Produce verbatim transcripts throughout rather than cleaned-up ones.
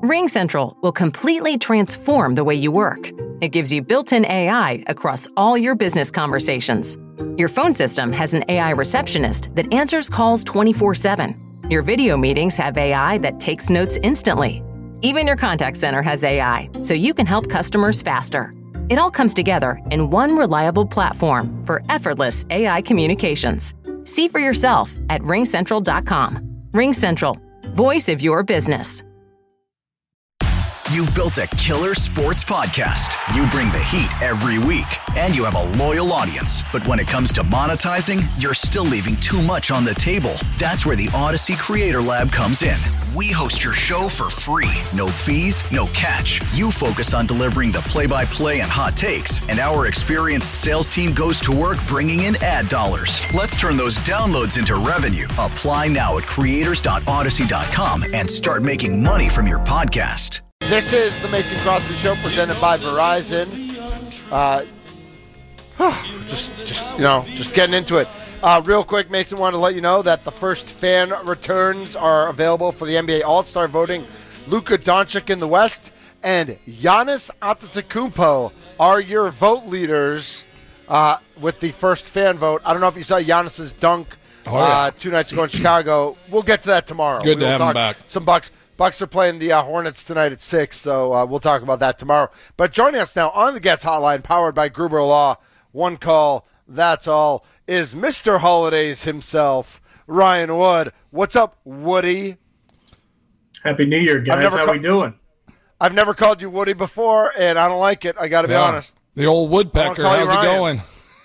RingCentral will completely transform the way you work. It gives you built-in A I across all your business conversations. Your phone system has an A I receptionist that answers calls twenty-four seven. Your video meetings have A I that takes notes instantly. Even your contact center has A I, so you can help customers faster. It all comes together in one reliable platform for effortless A I communications. See for yourself at ring central dot com. RingCentral, voice of your business. You've built a killer sports podcast. You bring the heat every week, and you have a loyal audience. But when it comes to monetizing, you're still leaving too much on the table. That's where the Odyssey Creator Lab comes in. We host your show for free. No fees, no catch. You focus on delivering the play-by-play and hot takes, and our experienced sales team goes to work bringing in ad dollars. Let's turn those downloads into revenue. Apply now at creators dot odyssey dot com and start making money from your podcast. This is the Mason Crosby Show presented by Verizon. Uh, just, just you know, just getting into it. Uh, real quick, Mason wanted to let you know that the first fan returns are available for the N B A All-Star voting. Luka Doncic in the West and Giannis Antetokounmpo are your vote leaders uh, with the first fan vote. I don't know if you saw Giannis's dunk oh, yeah. uh, two nights ago in Chicago. We'll get to that tomorrow. Good we to have him back. Some Bucks. Bucks are playing the uh, Hornets tonight at six, so uh, we'll talk about that tomorrow. But joining us now on the guest hotline, powered by Gruber Law, one call, that's all, is Mister Holidays himself, Ryan Wood. What's up, Woody? Happy New Year, guys. How ca- we doing? I've never called you Woody before, and I don't like it. I got to be yeah. honest. The old woodpecker. How's it going?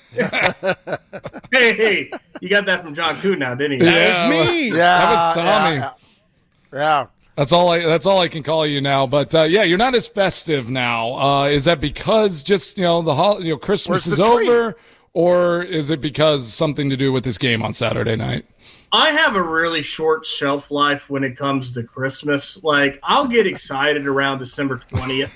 hey, hey, you got that from John Coon now, didn't you? That yeah, was me. Yeah, that was Tommy. Yeah. yeah. yeah. That's all I. That's all I can call you now. But uh, yeah, you're not as festive now. Uh, is that because just you know the hol- you know Christmas is over, or is it because something to do with this game on Saturday night? I have a really short shelf life when it comes to Christmas. Like I'll get excited around December twentieth,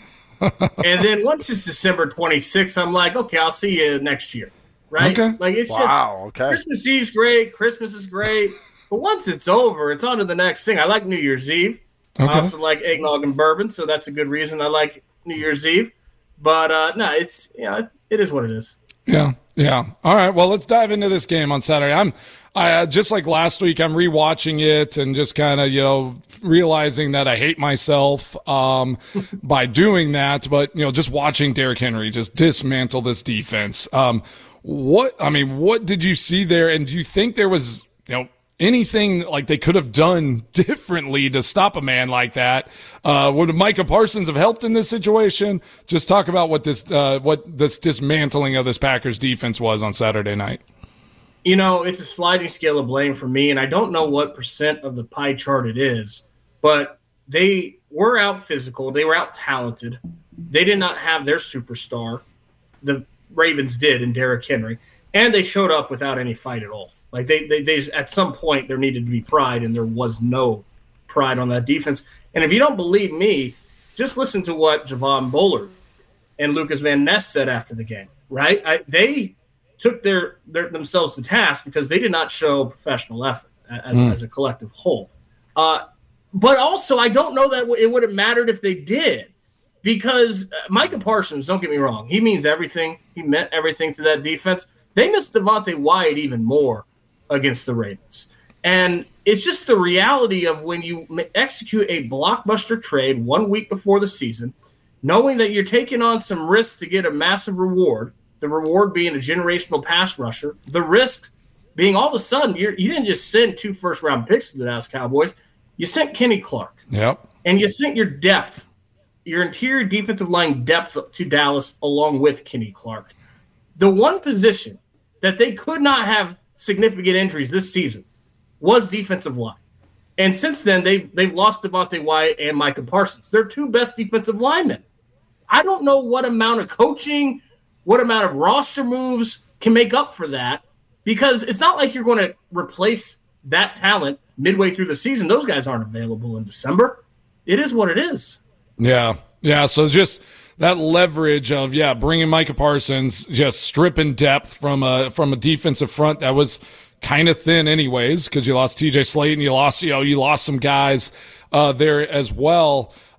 and then once it's December twenty-sixth, I'm like, okay, I'll see you next year, right? Okay. Like it's wow. just Okay. Christmas Eve's great. Christmas is great. But once it's over, it's on to the next thing. I like New Year's Eve. Okay. I also like eggnog and bourbon, so that's a good reason I like New Year's Eve. But, uh, no, it's, you know, it, it is what it is. Yeah, yeah. All right, well, let's dive into this game on Saturday. I'm I uh, just like last week, I'm rewatching it and just kind of, you know, realizing that I hate myself um, by doing that. But, you know, just watching Derrick Henry just dismantle this defense. Um, what, I mean, what did you see there? And do you think there was, you know, anything like they could have done differently to stop a man like that? Uh, would Micah Parsons have helped in this situation? Just talk about what this uh, what this dismantling of this Packers defense was on Saturday night. You know, it's a sliding scale of blame for me, and I don't know what percent of the pie chart it is, but they were out physical. They were out talented. They did not have their superstar. The Ravens did in Derrick Henry, and they showed up without any fight at all. Like they, they, they, at some point there needed to be pride, and there was no pride on that defense. And if you don't believe me, just listen to what Javon Bullard and Lucas Van Ness said after the game. Right? I, they took their, their themselves to task because they did not show professional effort as, mm. as a collective whole. Uh, but also, I don't know that it would have mattered if they did, because uh, Micah Parsons, don't get me wrong, he means everything. He meant everything to that defense. They missed Devontae Wyatt even more against the Ravens. And it's just the reality of when you execute a blockbuster trade one week before the season, knowing that you're taking on some risks to get a massive reward, the reward being a generational pass rusher, the risk being all of a sudden you're, you didn't just send two first-round picks to the Dallas Cowboys. You sent Kenny Clark. Yep. And you sent your depth, your interior defensive line depth to Dallas along with Kenny Clark. The one position that they could not have significant injuries this season was defensive line. And since then, they've they've lost Devontae Wyatt and Micah Parsons. They're two best defensive linemen. I don't know what amount of coaching, what amount of roster moves can make up for that, because it's not like you're going to replace that talent midway through the season. Those guys aren't available in December. It is what it is. Yeah, yeah, so just that leverage of, yeah, bringing Micah Parsons, just stripping depth from a from a defensive front that was kind of thin anyways, because you lost T J Slayton, you lost, you know, you lost some guys uh, there as well.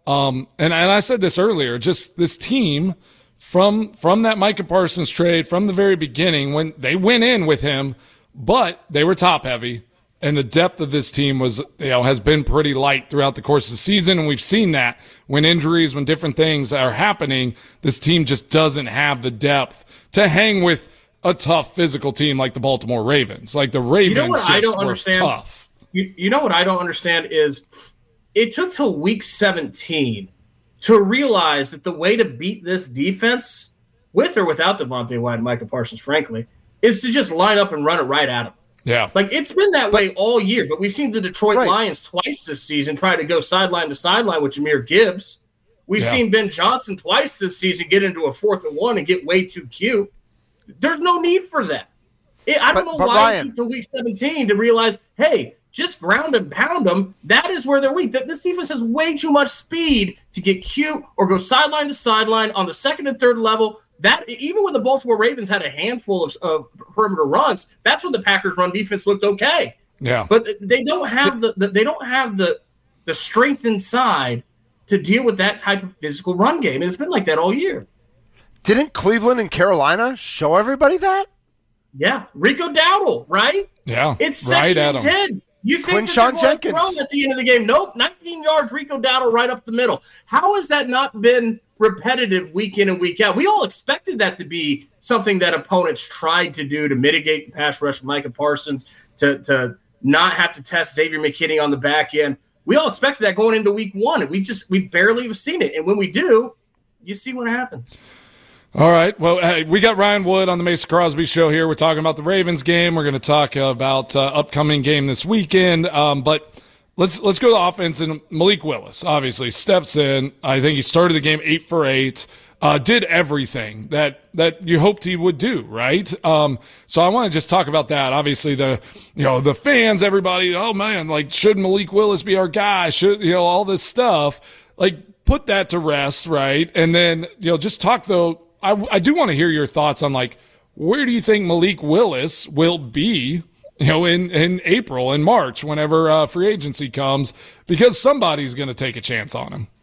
Um, and, and I said this earlier, just this team from from that Micah Parsons trade from the very beginning, when they went in with him, but they were top heavy, and the depth of this team was, you know, has been pretty light throughout the course of the season, and we've seen that when injuries, when different things are happening, this team just doesn't have the depth to hang with a tough physical team like the Baltimore Ravens. Like the Ravens you know what just I don't were understand? tough. You, you know what I don't understand is it took till week seventeen to realize that the way to beat this defense, with or without Devontae White and Micah Parsons, frankly, is to just line up and run it right at him. Yeah. Like, it's been that way all year, but we've seen the Detroit Right. Lions twice this season try to go sideline to sideline with Jahmyr Gibbs. We've Yeah. seen Ben Johnson twice this season get into a fourth and one and get way too cute. There's no need for that. It, I don't But- know but why Ryan- it took to week seventeen to realize, hey, just ground and pound them. That is where they're weak. That This defense has way too much speed to get cute or go sideline to sideline on the second and third level. That even when the Baltimore Ravens had a handful of, of perimeter runs, that's when the Packers' run defense looked okay. Yeah. But they don't have the, the they don't have the the strength inside to deal with that type of physical run game. And it's been like that all year. Didn't Cleveland and Carolina show everybody that? Yeah, Rico Dowdle, right? Yeah. It's second right at and him. ten. You think that Quinshawn you're going to Jenkins. throw at the end of the game? Nope, nineteen yards, Rico Dowdle right up the middle. How has that not been repetitive week in and week out? We all expected that to be something that opponents tried to do to mitigate the pass rush of Micah Parsons, to, to not have to test Xavier McKinney on the back end. We all expected that going into week one, and we just we barely have seen it. And when we do, you see what happens. All right. Well, hey, we got Ryan Wood on the Mason Crosby Show here. We're talking about the Ravens game. We're going to talk about uh, upcoming game this weekend. Um, but let's let's go to the offense. And Malik Willis obviously steps in. I think he started the game eight for eight. Uh, did everything that that you hoped he would do, right? Um, so I want to just talk about that. Obviously, the you know the fans, everybody. Oh man, like should Malik Willis be our guy? Should you know all this stuff? Like put that to rest, right? And then you know just talk though. I, I do want to hear your thoughts on, like, where do you think Malik Willis will be, you know, in, in April and March whenever uh, free agency comes, because somebody's going to take a chance on him.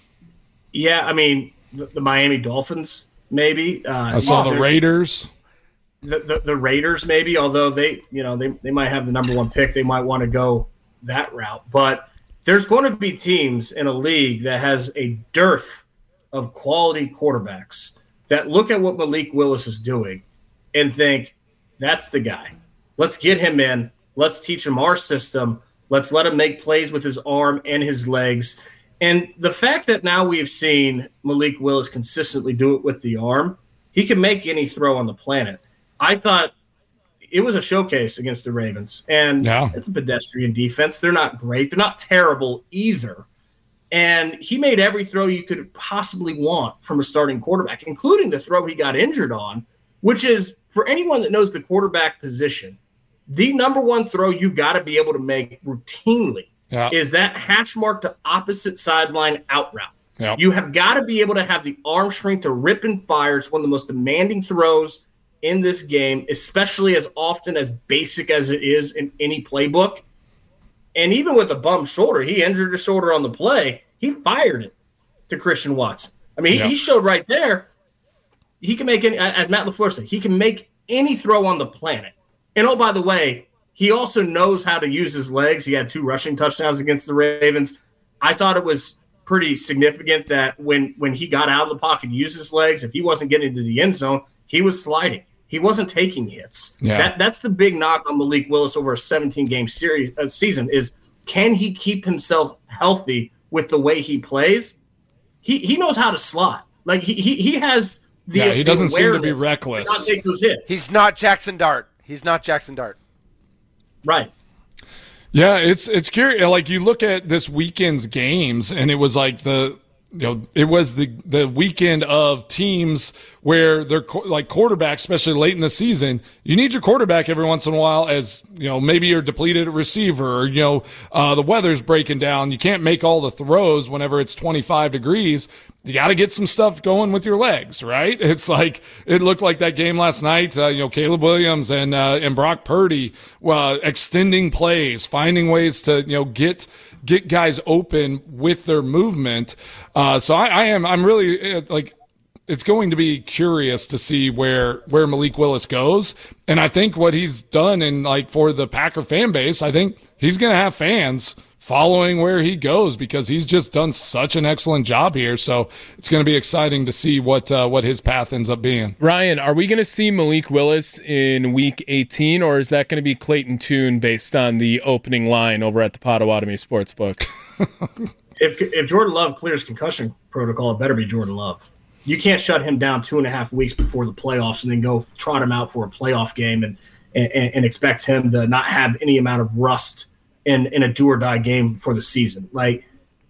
Yeah, I mean, the, the Miami Dolphins, maybe. Uh, I saw the they're- Raiders. The, the, the Raiders, maybe, although they, you know, they, they might have the number one pick. They might want to go that route. But there's going to be teams in a league that has a dearth of quality quarterbacks that look at what Malik Willis is doing and think, that's the guy. Let's get him in. Let's teach him our system. Let's let him make plays with his arm and his legs. And the fact that now we've seen Malik Willis consistently do it with the arm, he can make any throw on the planet. I thought it was a showcase against the Ravens. And Yeah. it's a pedestrian defense. They're not great. They're not terrible either. And he made every throw you could possibly want from a starting quarterback, including the throw he got injured on, which is, for anyone that knows the quarterback position, the number one throw you've got to be able to make routinely Yeah. is that hash mark to opposite sideline out route. Yeah. You have got to be able to have the arm strength to rip and fire. It's one of the most demanding throws in this game, especially as often as basic as it is in any playbook. And even with a bum shoulder, he injured his shoulder on the play. He fired it to Christian Watson. I mean, he, Yeah. he showed right there he can make any, as Matt LaFleur said, he can make any throw on the planet. And oh, by the way, he also knows how to use his legs. He had two rushing touchdowns against the Ravens. I thought it was pretty significant that when when he got out of the pocket to use his legs, if he wasn't getting into the end zone, he was sliding. He wasn't taking hits. Yeah. That that's the big knock on Malik Willis over a seventeen-game series uh, season is, can he keep himself healthy with the way he plays? He he knows how to slot. Like he he, he has the Yeah, he the doesn't seem to be awareness reckless. not take those hits. He's not Jackson Dart. He's not Jackson Dart. Right. Yeah, it's it's curious. Like you look at this weekend's games, and it was like the you know it was the the weekend of teams where they're like quarterbacks, especially late in the season, you need your quarterback every once in a while as, you know, maybe you're depleted at receiver or, you know, uh, the weather's breaking down. You can't make all the throws whenever it's twenty-five degrees. You got to get some stuff going with your legs, right? It's like it looked like that game last night. Uh, you know, Caleb Williams and uh, and Brock Purdy uh, extending plays, finding ways to you know get get guys open with their movement. Uh, so I, I am I'm really uh, like it's going to be curious to see where where Malik Willis goes. And I think what he's done in like for the Packer fan base, I think he's going to have fans following where he goes because he's just done such an excellent job here. So it's going to be exciting to see what uh, what his path ends up being. Ryan, are we going to see Malik Willis in week eighteen, or is that going to be Clayton Tune based on the opening line over at the Potawatomi Sportsbook? if if Jordan Love clears concussion protocol, it better be Jordan Love. You can't shut him down two and a half weeks before the playoffs and then go trot him out for a playoff game and and, and expect him to not have any amount of rust in, in a do-or-die game for the season. Like,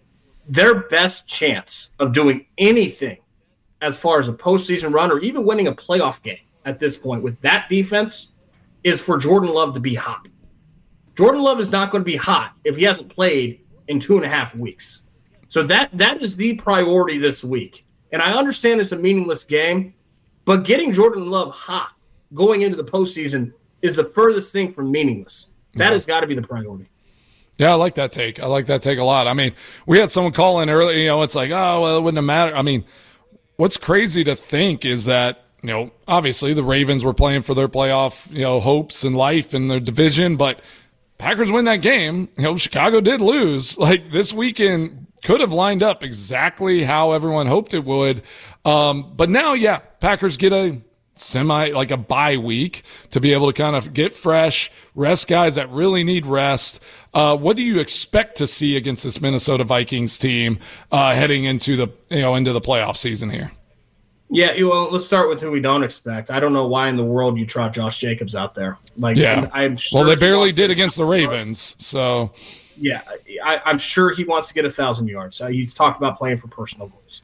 their best chance of doing anything as far as a postseason run or even winning a playoff game at this point with that defense is for Jordan Love to be hot. Jordan Love is not going to be hot if he hasn't played in two and a half weeks. So that that is the priority this week. And I understand it's a meaningless game, but getting Jordan Love hot going into the postseason is the furthest thing from meaningless. That yeah. has got to be the priority. Yeah, I like that take. I like that take a lot. I mean, we had someone call in earlier, you know, it's like, oh, well, it wouldn't have mattered. I mean, what's crazy to think is that, you know, obviously the Ravens were playing for their playoff, you know, hopes and life in their division, but Packers win that game. You know, Chicago did lose. Like, this weekend could have lined up exactly how everyone hoped it would. Um, but now, yeah, Packers get a semi, like a bye week to be able to kind of get fresh, rest guys that really need rest. Uh, what do you expect to see against this Minnesota Vikings team uh, heading into the, you know, into the playoff season here? Yeah, well, let's start with who we don't expect. I don't know why in the world you trot Josh Jacobs out there. Like, yeah. I'm sure well, they barely did against the Ravens, so yeah, I, I'm sure he wants to get a thousand yards. So he's talked about playing for personal goals,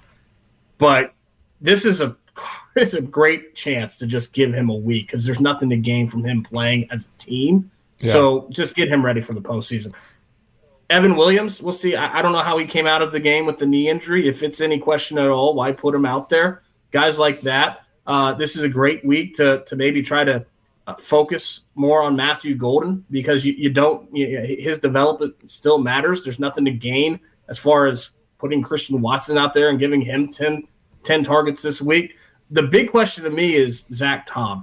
but this is a it's a great chance to just give him a week because there's nothing to gain from him playing as a team. Yeah. So just get him ready for the postseason. Evan Williams, we'll see. I, I don't know how he came out of the game with the knee injury. If it's any question at all, why put him out there? Guys like that, uh, this is a great week to to maybe try to uh, focus more on Matthew Golden because you, you don't you, his development still matters. There's nothing to gain as far as putting Christian Watson out there and giving him ten, ten targets this week. The big question to me is Zach Tom.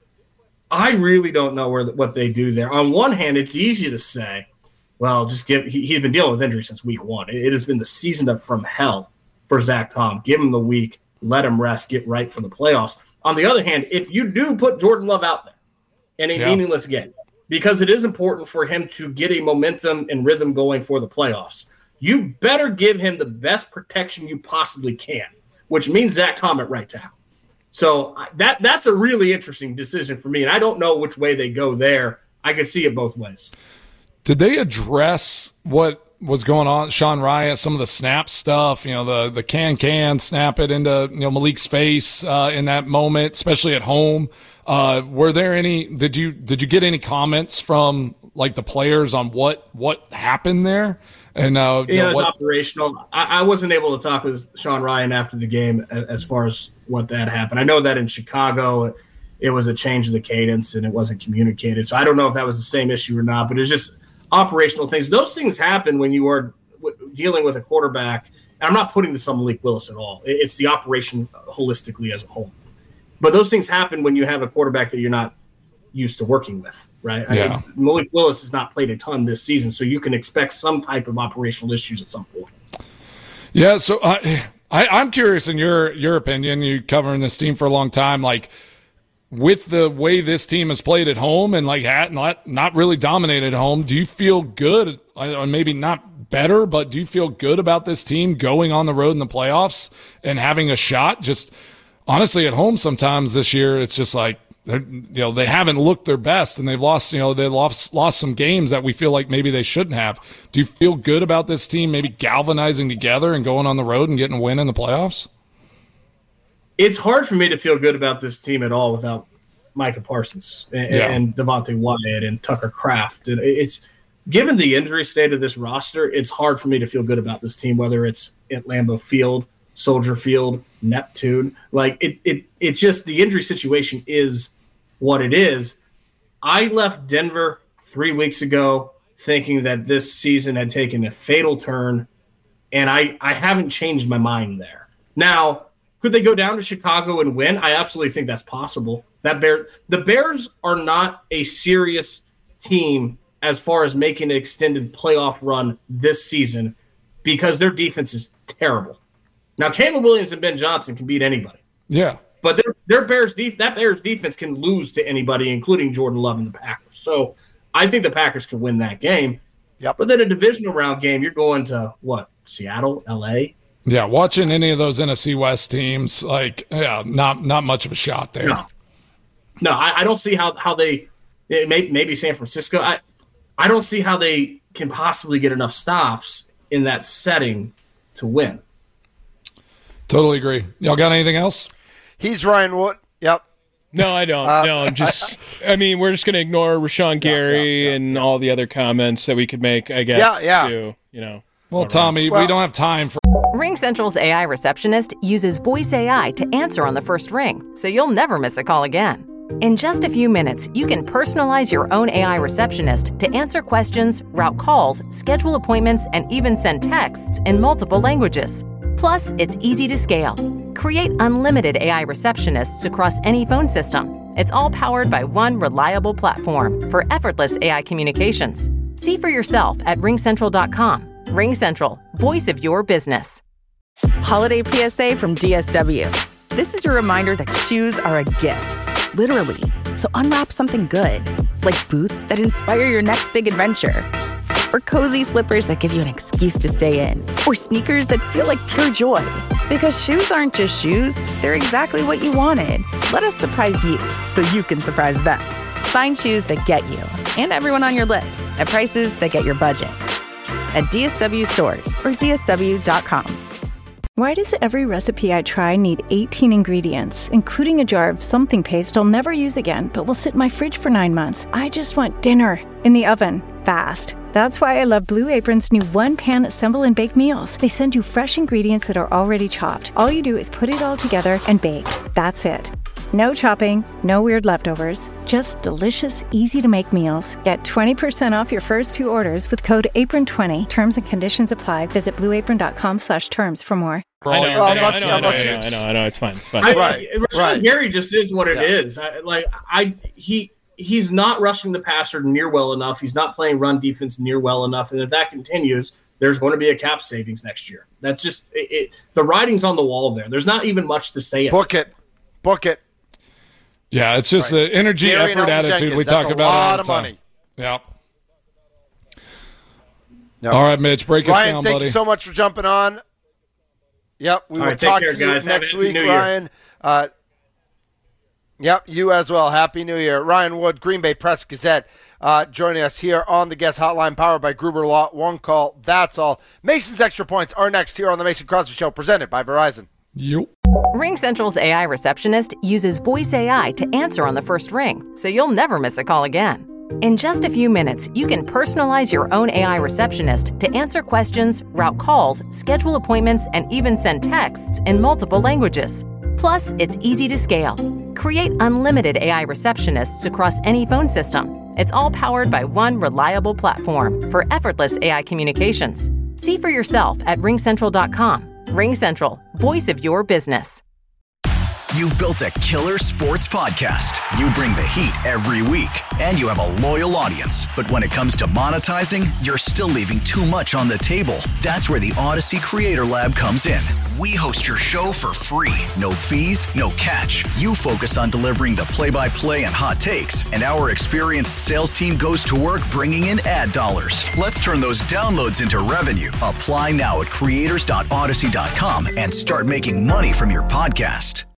I really don't know where what they do there. On one hand, it's easy to say, well, just give he, he's been dealing with injury since week one. It, it has been the season of from hell for Zach Tom. Give him the week. Let him rest, get right for the playoffs. On the other hand, if you do put Jordan Love out there in a yeah. meaningless game, because it is important for him to get a momentum and rhythm going for the playoffs, you better give him the best protection you possibly can, which means Zach Tom at right tackle. So that that's a really interesting decision for me, and I don't know which way they go there. I could see it both ways. Did they address what was going on, Sean Ryan, some of the snap stuff, you know, the the can can snap it into, you know, Malik's face uh, in that moment, especially at home. Uh, were there any? Did you did you get any comments from like the players on what what happened there? And uh, yeah, you know, it was what, operational. I, I wasn't able to talk with Sean Ryan after the game as, as far as what that happened. I know that in Chicago it, it was a change of the cadence and it wasn't communicated. So I don't know if that was the same issue or not, but it's just operational things. Those things happen when you are w- dealing with a quarterback. And I'm not putting this on Malik Willis at all. It, it's the operation holistically as a whole. But those things happen when you have a quarterback that you're not used to working with, right? Yeah. I mean, Malik Willis has not played a ton this season, so you can expect some type of operational issues at some point. Yeah, so uh, I, I'm curious in your your opinion. You covering this team for a long time, like with the way this team has played at home and like had not not really dominated at home. Do you feel good, or maybe not better, but do you feel good about this team going on the road in the playoffs and having a shot? Just honestly, at home sometimes this year, it's just like, they're, you know, they haven't looked their best and they've lost, you know, they lost, lost some games that we feel like maybe they shouldn't have. Do you feel good about this team maybe galvanizing together and going on the road and getting a win in the playoffs? it's hard for me to feel good about this team at all without Micah Parsons and, yeah. and Devontae Wyatt and Tucker Kraft. And it's given the injury state of this roster, it's hard for me to feel good about this team, whether it's at Lambeau Field, Soldier Field, Neptune. Like it, it, it's just the injury situation is what it is. I left Denver three weeks ago thinking that this season had taken a fatal turn, and I, I haven't changed my mind there. Now, could they go down to Chicago and win? I absolutely think that's possible. That Bear, the Bears are not a serious team as far as making an extended playoff run this season because their defense is terrible. Now, Caleb Williams and Ben Johnson can beat anybody. Yeah. But their, their Bears def- that Bears defense can lose to anybody, including Jordan Love and the Packers. So I think the Packers can win that game. Yep. But then a divisional round game, you're going to, what, Seattle, L A? Yeah, watching any of those N F C West teams, like, yeah, not not much of a shot there. No, no I, I don't see how, how they – may, maybe San Francisco. I, I don't see how they can possibly get enough stops in that setting to win. Totally agree. Y'all got anything else? He's Ryan Wood. Yep. No, I don't. Uh, no, I'm just – I mean, we're just going to ignore Rashawn Gary yeah, yeah, yeah, and yeah. all the other comments that we could make, I guess, yeah, yeah. to, you know. Well, Tommy, well, we don't have time for – RingCentral's A I receptionist uses voice A I to answer on the first ring, so you'll never miss a call again. In just a few minutes, you can personalize your own A I receptionist to answer questions, route calls, schedule appointments, and even send texts in multiple languages. Plus, it's easy to scale. Create unlimited A I receptionists across any phone system. It's all powered by one reliable platform for effortless A I communications. See for yourself at ring central dot com. RingCentral, voice of your business. Holiday P S A from D S W. This is your reminder that shoes are a gift, literally. So unwrap something good, like boots that inspire your next big adventure, or cozy slippers that give you an excuse to stay in, or sneakers that feel like pure joy. Because shoes aren't just shoes, they're exactly what you wanted. Let us surprise you so you can surprise them. Find shoes that get you and everyone on your list at prices that get your budget. At D S W stores or D S W dot com. Why does every recipe I try need eighteen ingredients, including a jar of something paste I'll never use again, but will sit in my fridge for nine months? I just want dinner in the oven, fast. That's why I love Blue Apron's new one-pan assemble and bake meals. They send you fresh ingredients that are already chopped. All you do is put it all together and bake. That's it. No chopping, no weird leftovers, just delicious, easy-to-make meals. Get twenty percent off your first two orders with code apron twenty. Terms and conditions apply. Visit blue apron dot com slash terms for more. I know, I know, I know, I know, I know, I know, I know, it's fine, it's fine. I, right, Rashawn right. Gary just is what it yeah. is. I, like I, he, he's not rushing the passer near well enough. He's not playing run defense near well enough, and if that continues, there's going to be a cap savings next year. That's just it, it, the writing's on the wall there. There's not even much to say. Book it, book it. Yeah, it's just right. the energy, Gary effort, attitude Jenkins, we talk about all the time. Money. Yeah. Yep. All right, Mitch, break us Ryan, down, thank buddy. you so much for jumping on. Yep, we all will right, talk care, to you guys. next Happy week, New Ryan. Uh, yep, you as well. Happy New Year. Ryan Wood, Green Bay Press Gazette, uh, joining us here on the Guest Hotline, powered by Gruber Law. One call, that's all. Mason's Extra Points are next here on the Mason Crosby Show, presented by Verizon. Yep. RingCentral's A I receptionist uses voice A I to answer on the first ring, so you'll never miss a call again. In just a few minutes, you can personalize your own A I receptionist to answer questions, route calls, schedule appointments, and even send texts in multiple languages. Plus, it's easy to scale. Create unlimited A I receptionists across any phone system. It's all powered by one reliable platform for effortless A I communications. See for yourself at ring central dot com. RingCentral, voice of your business. You've built a killer sports podcast. You bring the heat every week, and you have a loyal audience. But when it comes to monetizing, you're still leaving too much on the table. That's where the Odyssey Creator Lab comes in. We host your show for free. No fees, no catch. You focus on delivering the play-by-play and hot takes, and our experienced sales team goes to work bringing in ad dollars. Let's turn those downloads into revenue. Apply now at creators dot odyssey dot com and start making money from your podcast.